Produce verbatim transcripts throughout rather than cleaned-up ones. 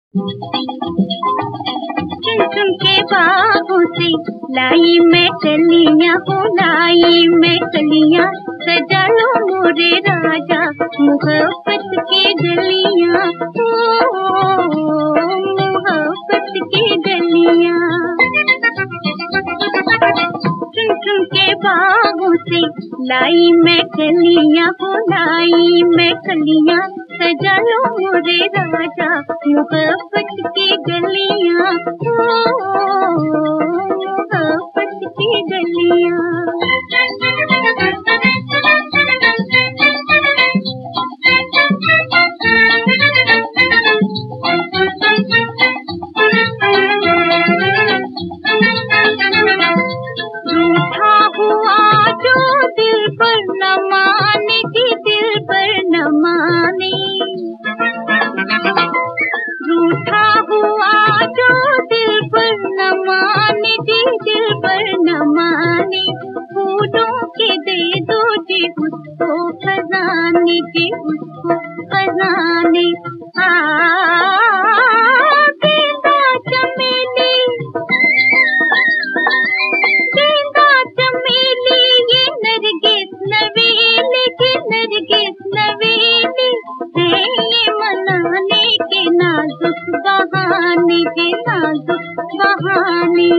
चुन चुन के बागों से लाई मैं कलियां हो, लाई मैं कलियां, सजा लो मोरे राजा मोहब्बत की गलियां, ओ मोहब्बत की गलियां। चुन चुन के बागों से लाई मैं कलियां हो, लाई मैं कलियां, सजा लो मोरे राजा मोहब्बत की गलियां, ओ मोहब्बत की गलियां। रूठा हुआ जो दिल पर न माने जी, दिल पर न माने, रूठा हुआ जो दिल पर न माने जी, दिल पर न माने, फूलों के दे दो जी उसको खजाने जी, उसको खजाने। आ गेंदा चमेली, गेंदा चमेली, ये नरगिस नवेली की नरगिस नवेली, है ये मनाने के नाजुक बहाने के नाजुक बहाने।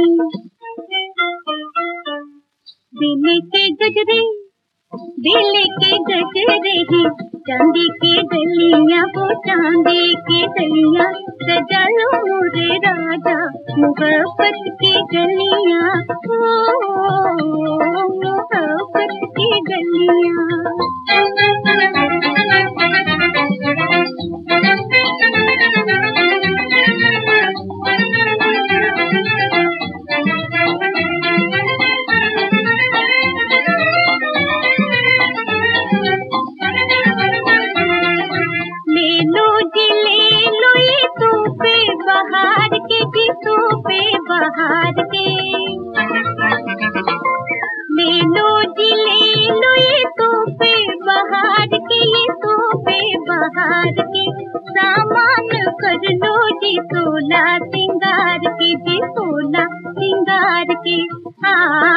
बेले के गजरे, बेले के गजरे ही, चांदी के गलियां हो, चांदी के गलियां, सजा लो मोरे राजा मोहब्बत की गलियां, ओ मोहब्बत की गलियां। ले लो जी ले लो ये तोहफे बहार के जी, तोहफे बहार के, ले लो जी ले लो ये तोहफे बहार के, ये तोहफे बहार के, सामान कर लो जी सोला सिंगार के जी, सोला सिंगार के। आ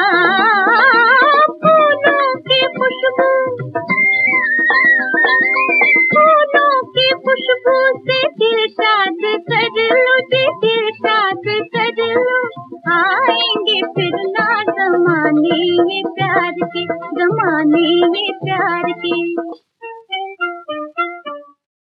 फूलों की खुशबू, फूलों की खुशबू से